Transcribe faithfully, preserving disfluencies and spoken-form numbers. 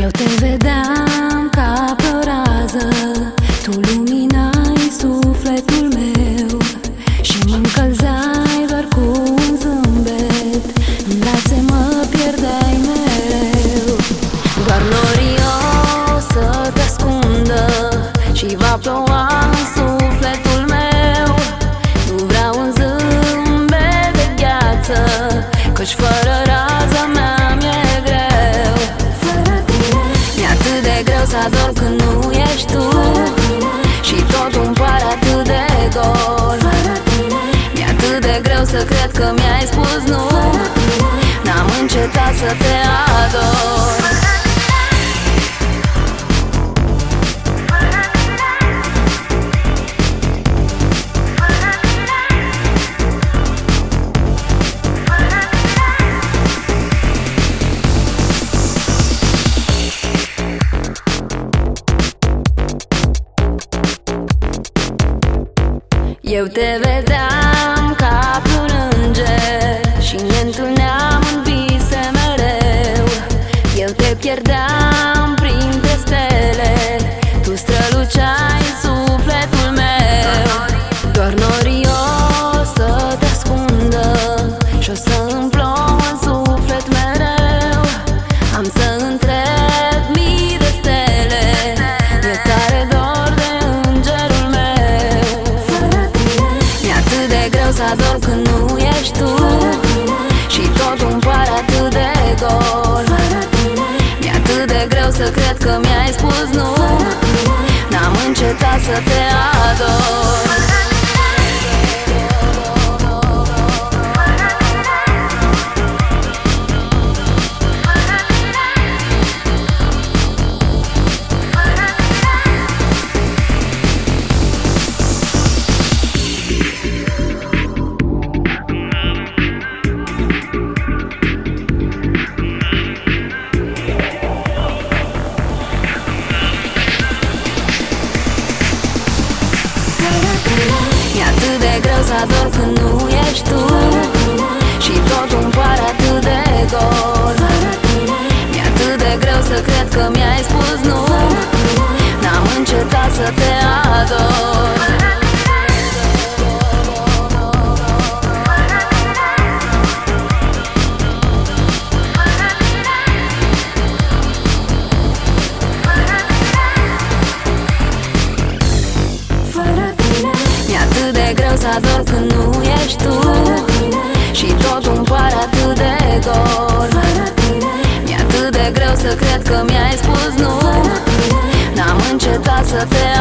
Eu te vedeam ca pe o rază, tu luminai sufletul meu și mă încălzeai doar cu un zâmbet. În brațe mă pierdeai mereu. Doar norii o să te ascundă și va ploua în sufletul meu. Nu vreau un zâmbet de gheață, căci fără raza mea mi-e greu. Mi-e atât de greu să ador când nu ești tu și totul-mi pare atât de gol. Mi-e atât de greu să cred că mi-ai spus nu, n-am încetat să te ador. Eu te vedeam ca pe un înger și ne întâlneam în vise mereu. Eu te pierdeam printre stele, tu străluceai sufletul meu. Doar norii o să te ascundă și o să îmi plouă în suflet mereu. Am să întreb mii de stele, e tare dor de îngerul meu. Să ador când nu ești tu și totul-mi pare atât de gol. Mi-e atât de greu să cred că mi-ai spus nu, n-am încetat să te ador. Mi-e atât de greu să ador când nu ești tu și totul-mi pare atât de gol. Mi-e atât de greu să cred că mi-ai spus nu, n-am încetat să te ador. Greu să ador când nu ești tu și totul-mi pare atât de gol. Mi-e atât de greu să cred că mi-ai spus nu, n-am încetat să te